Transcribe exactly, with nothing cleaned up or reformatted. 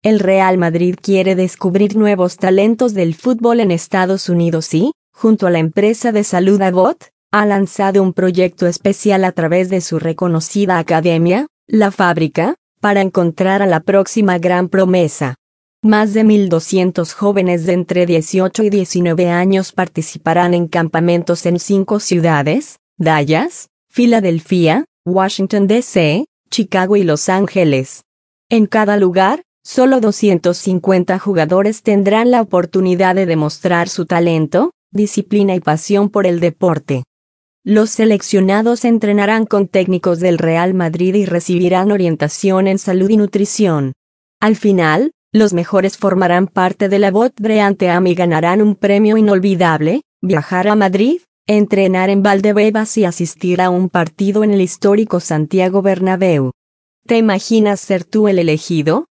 El Real Madrid quiere descubrir nuevos talentos del fútbol en Estados Unidos y, junto a la empresa de salud Abbott, ha lanzado un proyecto especial a través de su reconocida academia, La Fábrica, para encontrar a la próxima gran promesa. Más de mil doscientos jóvenes de entre dieciocho y diecinueve años participarán en campamentos en cinco ciudades: Dallas, Filadelfia, Washington D C, Chicago y Los Ángeles. En cada lugar, solo doscientos cincuenta jugadores tendrán la oportunidad de demostrar su talento, disciplina y pasión por el deporte. Los seleccionados entrenarán con técnicos del Real Madrid y recibirán orientación en salud y nutrición. Al final, los mejores formarán parte de la Abbott Brand Team y ganarán un premio inolvidable: viajar a Madrid, entrenar en Valdebebas y asistir a un partido en el histórico Santiago Bernabéu. ¿Te imaginas ser tú el elegido?